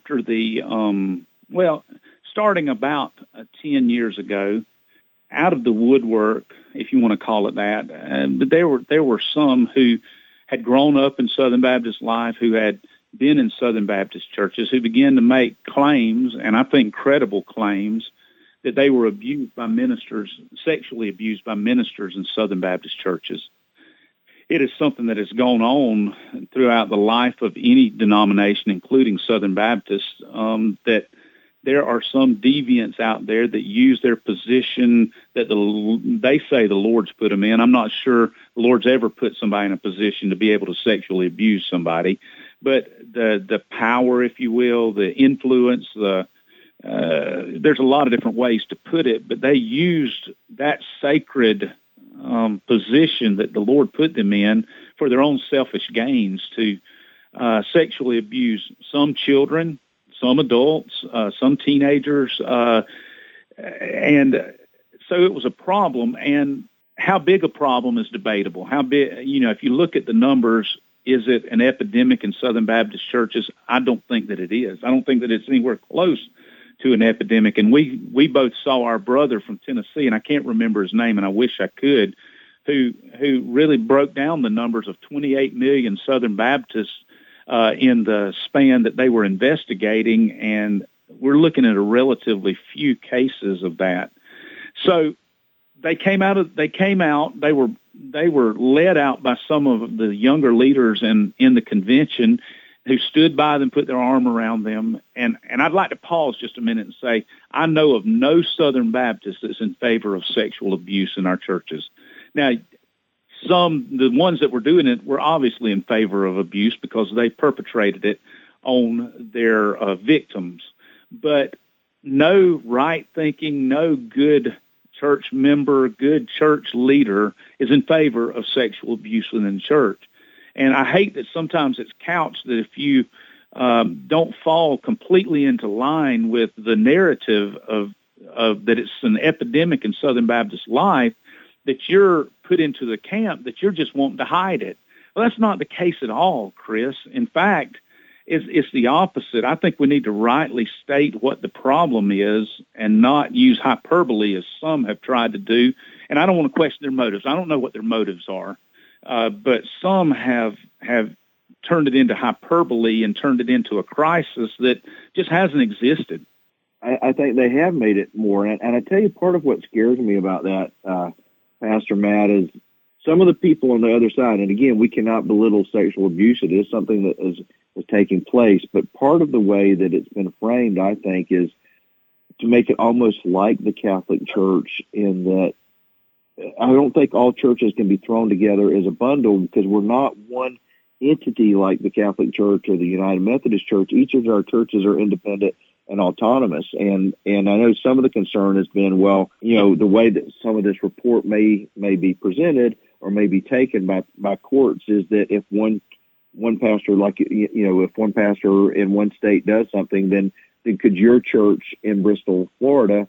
starting about 10 years ago, out of the woodwork, if you want to call it that, but there were some who had grown up in Southern Baptist life, who had been in Southern Baptist churches, who began to make claims, and I think credible claims, that they were abused by ministers, sexually abused by ministers in Southern Baptist churches. It is something that has gone on throughout the life of any denomination, including Southern Baptists, that there are some deviants out there that use their position that they say the Lord's put them in. I'm not sure the Lord's ever put somebody in a position to be able to sexually abuse somebody, but the power, if you will, the influence, there's a lot of different ways to put it, but they used that sacred position that the Lord put them in for their own selfish gains to sexually abuse some children, some adults, some teenagers, and so it was a problem. And how big a problem is debatable. How big, if you look at the numbers, is it an epidemic in Southern Baptist churches? I don't think that it is. I don't think that it's anywhere close to an epidemic. And we both saw our brother from Tennessee, and I can't remember his name, and I wish I could, who really broke down the numbers of 28 million Southern Baptists in the span that they were investigating, and we're looking at a relatively few cases of that. So they were led out by some of the younger leaders in the convention who stood by them, put their arm around them. And I'd like to pause just a minute and say, I know of no Southern Baptist that's in favor of sexual abuse in our churches. Now, the ones that were doing it were obviously in favor of abuse because they perpetrated it on their victims. But no right-thinking, no good church member, good church leader is in favor of sexual abuse within the church. And I hate that sometimes it's couched that if you don't fall completely into line with the narrative of that it's an epidemic in Southern Baptist life, that you're put into the camp that you're just wanting to hide it. Well, that's not the case at all, Chris. In fact, it's the opposite. I think we need to rightly state what the problem is and not use hyperbole as some have tried to do. And I don't want to question their motives. I don't know what their motives are. But some have turned it into hyperbole and turned it into a crisis that just hasn't existed. I think they have made it more. And I tell you, part of what scares me about that, Pastor Matt, is some of the people on the other side, and again, we cannot belittle sexual abuse. It is something that is taking place. But part of the way that it's been framed, I think, is to make it almost like the Catholic Church, in that I don't think all churches can be thrown together as a bundle, because we're not one entity like the Catholic Church or the United Methodist Church. Each of our churches are independent and autonomous. And I know some of the concern has been, well, the way that some of this report may be presented or may be taken by courts is that if one pastor, if one pastor in one state does something, then could your church in Bristol, Florida,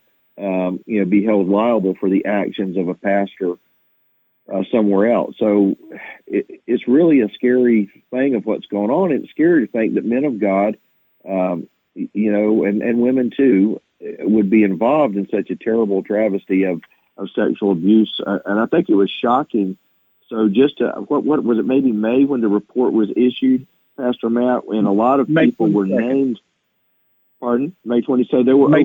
be held liable for the actions of a pastor somewhere else? So it's really a scary thing of what's going on. It's scary to think that men of God, and women too, would be involved in such a terrible travesty of sexual abuse. And I think it was shocking. So what was it, maybe May when the report was issued, Pastor Matt, and a lot of people were named. Pardon? May 20. So there were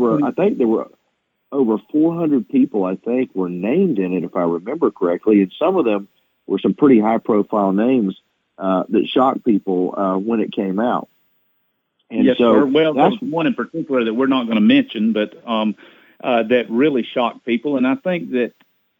over 400 people, I think, were named in it, if I remember correctly. And some of them were some pretty high-profile names that shocked people when it came out. And yes, so sir. Well, that's one in particular that we're not going to mention, but that really shocked people. And I think that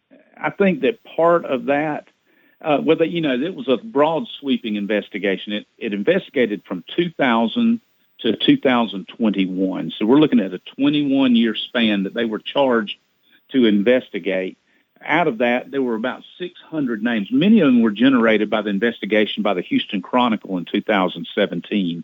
part of that, it was a broad sweeping investigation. It investigated from 2000 to 2021. So we're looking at a 21-year span that they were charged to investigate. Out of that, there were about 600 names. Many of them were generated by the investigation by the Houston Chronicle in 2017.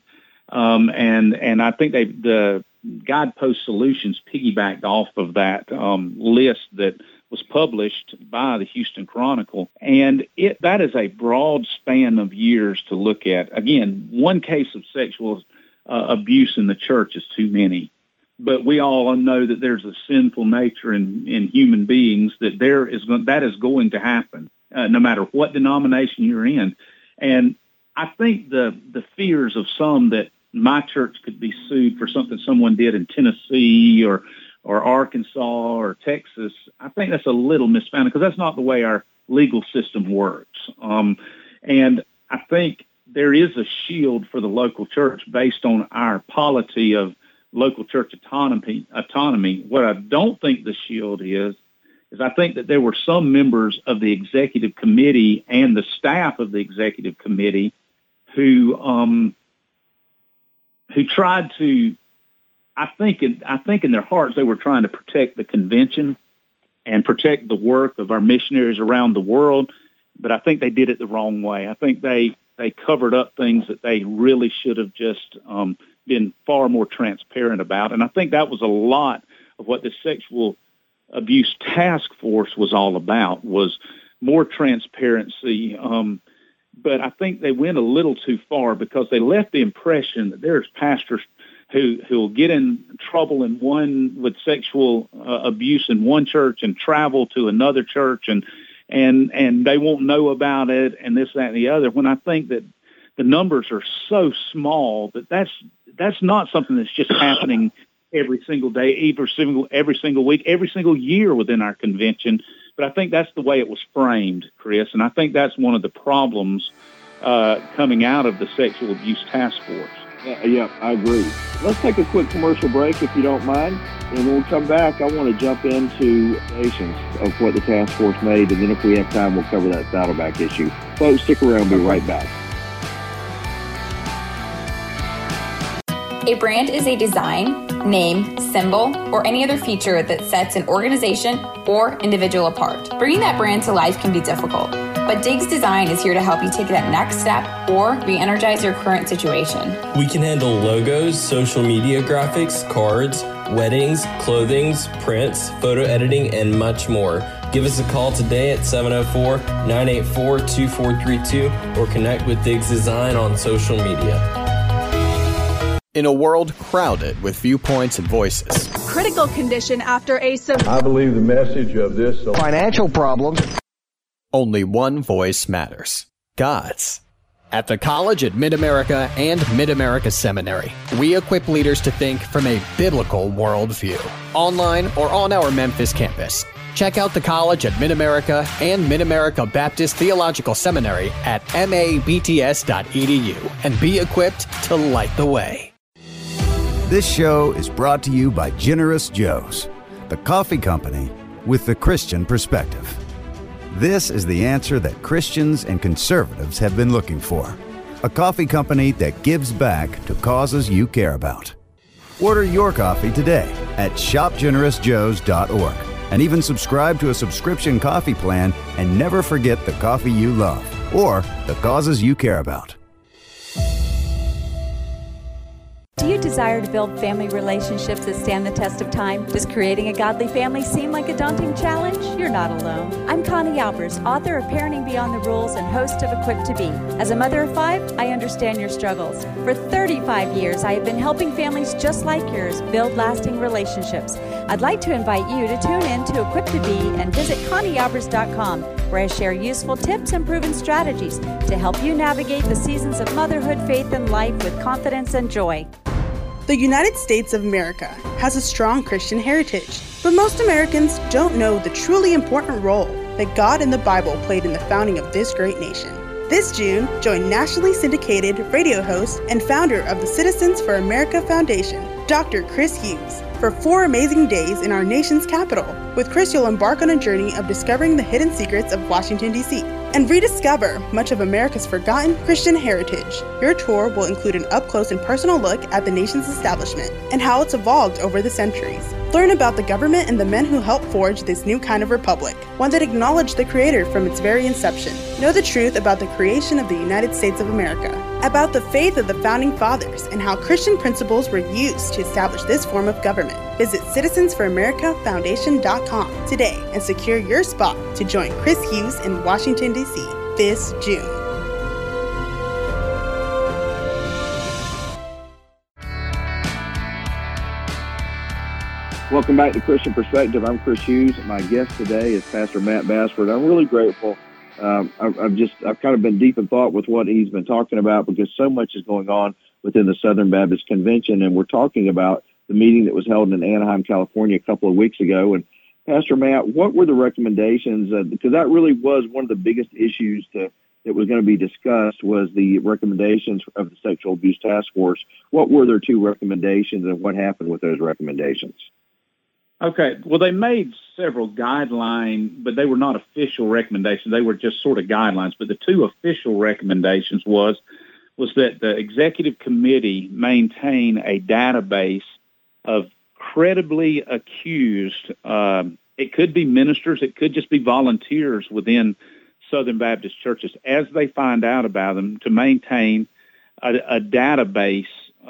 And I think the Guidepost Solutions piggybacked off of that list that was published by the Houston Chronicle. And that is a broad span of years to look at. Again, one case of sexual abuse in the church is too many. But we all know that there's a sinful nature in human beings, that that is going to happen, no matter what denomination you're in. And I think the fears of some that my church could be sued for something someone did in Tennessee or Arkansas or Texas, I think that's a little misfounded, because that's not the way our legal system works. And I think there is a shield for the local church based on our polity of local church autonomy. What I don't think the shield is I think that there were some members of the executive committee and the staff of the executive committee who who tried to, I think in their hearts they were trying to protect the convention and protect the work of our missionaries around the world, but I think they did it the wrong way. I think they covered up things that they really should have just been far more transparent about, and I think that was a lot of what the Sexual Abuse Task Force was all about, was more transparency. But I think they went a little too far because they left the impression that there's pastors who will get in trouble with sexual abuse in one church and travel to another church and they won't know about it and this, that, and the other. When I think that the numbers are so small that's not something that's just happening every single day, every single week, every single year within our convention. But I think that's the way it was framed, Chris, and I think that's one of the problems coming out of the Sexual Abuse Task Force. Yeah, I agree. Let's take a quick commercial break, if you don't mind. And when we come back, I want to jump into nations of what the task force made, and then if we have time, we'll cover that Saddleback issue. Folks, stick around. We'll be right back. A brand is a design, name, symbol, or any other feature that sets an organization or individual apart. Bringing that brand to life can be difficult, but Diggs Design is here to help you take that next step or re-energize your current situation. We can handle logos, social media graphics, cards, weddings, clothings, prints, photo editing, and much more. Give us a call today at 704-984-2432 or connect with Diggs Design on social media. In a world crowded with viewpoints and voices. Critical condition after a I believe the message of this financial problems. Only one voice matters. God's. At the College at Mid-America and Mid-America Seminary, we equip leaders to think from a biblical worldview. Online or on our Memphis campus. Check out the College at Mid-America and Mid-America Baptist Theological Seminary at mabts.edu and be equipped to light the way. This show is brought to you by Generous Joe's, the coffee company with the Christian perspective. This is the answer that Christians and conservatives have been looking for. A coffee company that gives back to causes you care about. Order your coffee today at shopgenerousjoes.org and even subscribe to a subscription coffee plan and never forget the coffee you love or the causes you care about. Do you desire to build family relationships that stand the test of time? Does creating a godly family seem like a daunting challenge? You're not alone. I'm Connie Albers, author of Parenting Beyond the Rules and host of Equipped to Be. As a mother of 5, I understand your struggles. For 35 years, I have been helping families just like yours build lasting relationships. I'd like to invite you to tune in to Equipped to Be and visit ConnieAlbers.com, where I share useful tips and proven strategies to help you navigate the seasons of motherhood, faith, and life with confidence and joy. The United States of America has a strong Christian heritage, but most Americans don't know the truly important role that God and the Bible played in the founding of this great nation. This June, join nationally syndicated radio host and founder of the Citizens for America Foundation, Dr. Chris Hughes, for 4 amazing days in our nation's capital. With Chris, you'll embark on a journey of discovering the hidden secrets of Washington, D.C., and rediscover much of America's forgotten Christian heritage. Your tour will include an up-close and personal look at the nation's establishment and how it's evolved over the centuries. Learn about the government and the men who helped forge this new kind of republic, one that acknowledged the Creator from its very inception. Know the truth about the creation of the United States of America, about the faith of the Founding Fathers, and how Christian principles were used to establish this form of government. Visit citizensforamericafoundation.com today and secure your spot to join Chris Hughes in Washington, D.C. this June. Welcome back to Christian Perspective. I'm Chris Hughes. My guest today is Pastor Matt Bassford. I'm really grateful. I've kind of been deep in thought with what he's been talking about because so much is going on within the Southern Baptist Convention, and we're talking about the meeting that was held in Anaheim, California a couple of weeks ago. And Pastor Matt, what were the recommendations? Because that really was one of the biggest issues that was going to be discussed was the recommendations of the Sexual Abuse Task Force. What were their 2 recommendations and what happened with those recommendations? Okay. Well, they made several guidelines, but they were not official recommendations. They were just sort of guidelines. But the 2 official recommendations was was that the executive committee maintain a database of credibly accused. It could be ministers, it could just be volunteers within Southern Baptist churches, as they find out about them, to maintain a database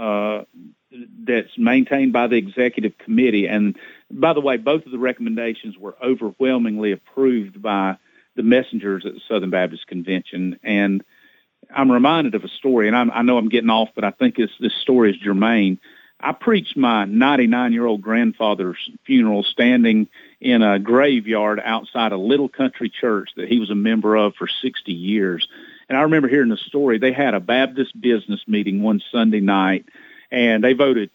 that's maintained by the executive committee. And by the way, both of the recommendations were overwhelmingly approved by the messengers at the Southern Baptist Convention. And I'm reminded of a story, and I know I'm getting off, but I think this story is germane. I preached my 99-year-old grandfather's funeral standing in a graveyard outside a little country church that he was a member of for 60 years. And I remember hearing the story. They had a Baptist business meeting one Sunday night, and they voted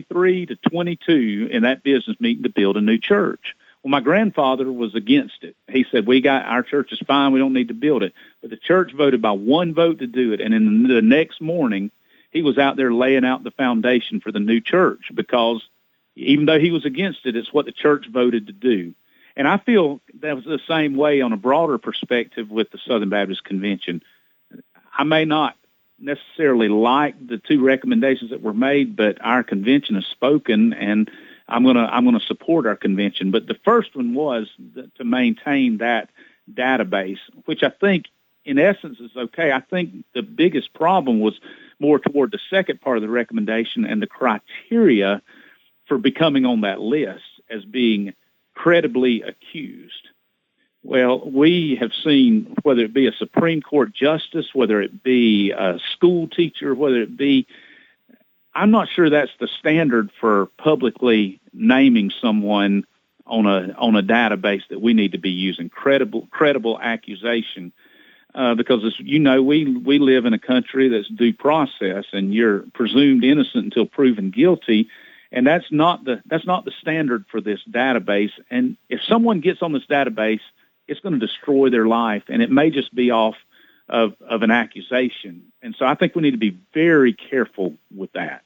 23-22 in that business meeting to build a new church. Well, my grandfather was against it. He said, our church is fine, we don't need to build it. But the church voted by one vote to do it, and in the next morning, he was out there laying out the foundation for the new church, because even though he was against it, it's what the church voted to do. And I feel that was the same way on a broader perspective with the Southern Baptist Convention. I may not necessarily like the two recommendations that were made, but our convention has spoken, and I'm gonna support our convention. But the first one was to maintain that database, which I think in essence is okay. I think the biggest problem was more toward the second part of the recommendation and the criteria for becoming on that list as being credibly accused. Well, we have seen, whether it be a Supreme Court justice, whether it be a school teacher, whether it be, I'm not sure that's the standard for publicly naming someone on a database that we need to be using, credible accusation. Because, as you know, we live in a country that's due process, and you're presumed innocent until proven guilty, and that's not the standard for this database. And if someone gets on this database, it's going to destroy their life, and it may just be off of an accusation. And so I think we need to be very careful with that.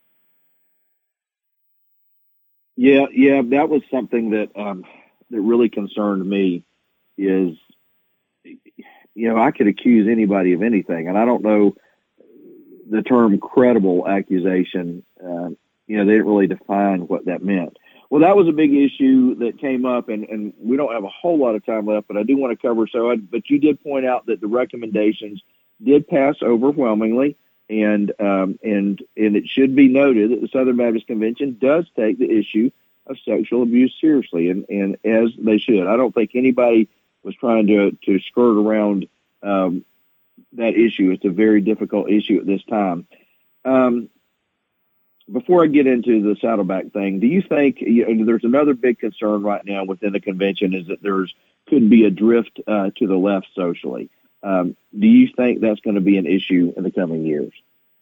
Yeah, that was something that that really concerned me. Is, I could accuse anybody of anything, and I don't know the term credible accusation. They didn't really define what that meant. Well, that was a big issue that came up, and we don't have a whole lot of time left, but I do want to cover. But you did point out that the recommendations did pass overwhelmingly, and it should be noted that the Southern Baptist Convention does take the issue of sexual abuse seriously, and as they should. I don't think anybody was trying to skirt around that issue. It's a very difficult issue at this time. Before I get into the Saddleback thing, do you think there's another big concern right now within the convention is that could be a drift to the left socially? Do you think that's going to be an issue in the coming years?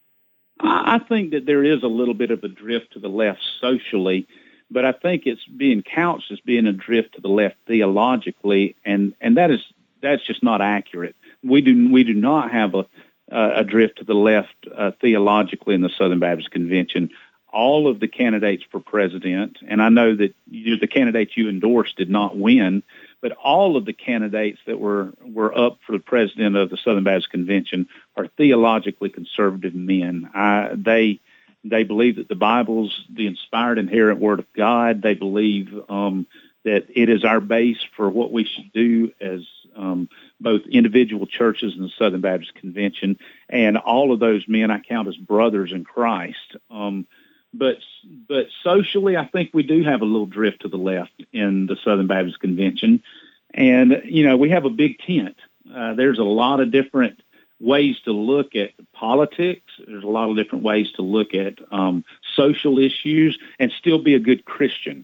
I think that there is a little bit of a drift to the left socially, but I think it's being couched as being a drift to the left theologically, and that's just not accurate. We do not have a drift to the left theologically in the Southern Baptist Convention. All of the candidates for president, and I know that the candidates you endorsed did not win, but all of the candidates that were up for the president of the Southern Baptist Convention are theologically conservative men. They believe that the Bible's the inspired, inerrant Word of God. They believe that it is our base for what we should do as both individual churches and the Southern Baptist Convention. And all of those men I count as brothers in Christ. But socially, I think we do have a little drift to the left in the Southern Baptist Convention. And, we have a big tent. There's a lot of different ways to look at politics. There's a lot of different ways to look at social issues and still be a good Christian.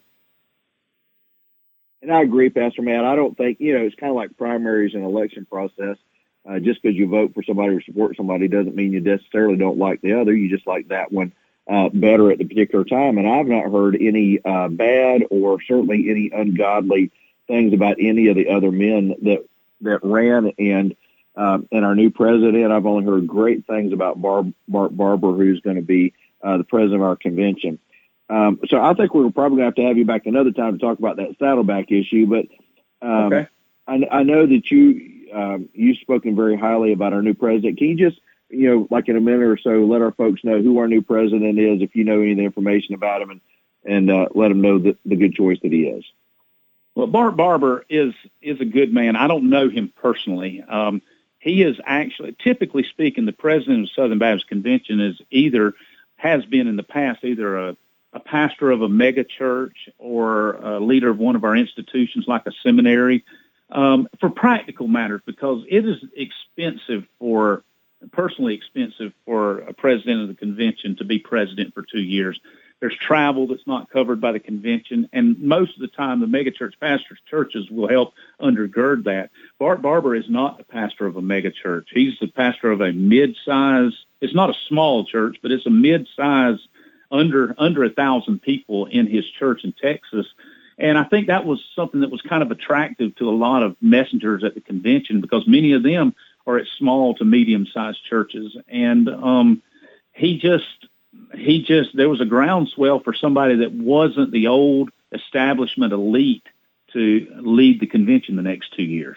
And I agree, Pastor Matt. I don't think, it's kind of like primaries and election process. Just because you vote for somebody or support somebody doesn't mean you necessarily don't like the other. You just like that one better at the particular time. And I've not heard any bad or certainly any ungodly things about any of the other men that ran. And our new president, I've only heard great things about Mark Barber, who's going to be the president of our convention. So I think we're probably going to have you back another time to talk about that Saddleback issue. But okay. I know that you've spoken very highly about our new president. Can you just like in a minute or so, let our folks know who our new president is, if you know any of the information about him, and let them know the good choice that he is. Well, Bart Barber is a good man. I don't know him personally. He is actually, typically speaking, the president of Southern Baptist Convention has been in the past either a pastor of a mega church or a leader of one of our institutions like a seminary, for practical matters, because it is personally expensive for a president of the convention to be president for 2 years. There's travel that's not covered by the convention, and most of the time the megachurch pastors' churches will help undergird that. Bart Barber is not the pastor of a megachurch. He's the pastor of a mid-size, it's not a small church, but it's a mid-size, under 1,000 people in his church in Texas. And I think that was something that was kind of attractive to a lot of messengers at the convention, because many of them are at small to medium-sized churches. And there was a groundswell for somebody that wasn't the old establishment elite to lead the convention the next 2 years.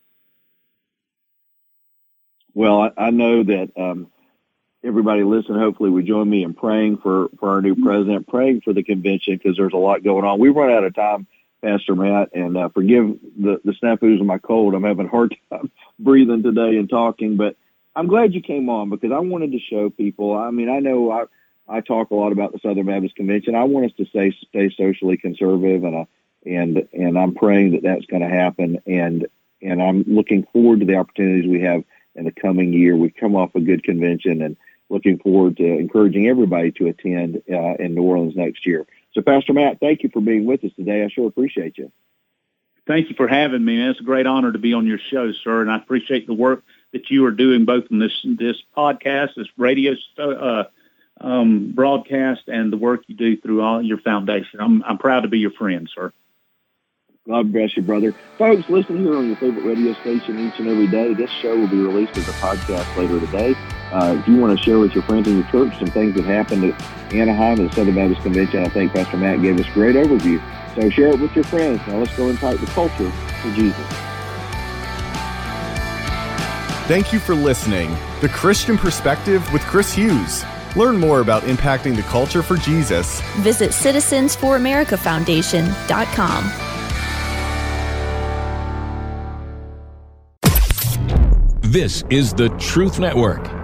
Well, I know that everybody listening, hopefully would join me in praying for our new president, praying for the convention, because there's a lot going on. We run out of time, Pastor Matt, and forgive the snafus of my cold. I'm having a hard time breathing today and talking, but I'm glad you came on, because I wanted to show people. I mean, I know I talk a lot about the Southern Baptist Convention. I want us to stay socially conservative, and I'm praying that that's going to happen, and I'm looking forward to the opportunities we have in the coming year. We've come off a good convention, and looking forward to encouraging everybody to attend in New Orleans next year. So, Pastor Matt, thank you for being with us today. I sure appreciate you. Thank you for having me. It's a great honor to be on your show, sir, and I appreciate the work that you are doing both in this podcast, this radio broadcast, and the work you do through all your foundation. I'm proud to be your friend, sir. God bless you, brother. Folks, listen here on your favorite radio station each and every day. This show will be released as a podcast later today. If you want to share with your friends in your church some things that happened at Anaheim at the Southern Baptist Convention, I think Pastor Matt gave us a great overview. So share it with your friends. Now let's go and fight the culture for Jesus. Thank you for listening. The Christian Perspective with Chris Hughes. Learn more about impacting the culture for Jesus. Visit citizensforamericafoundation.com. This is the Truth Network.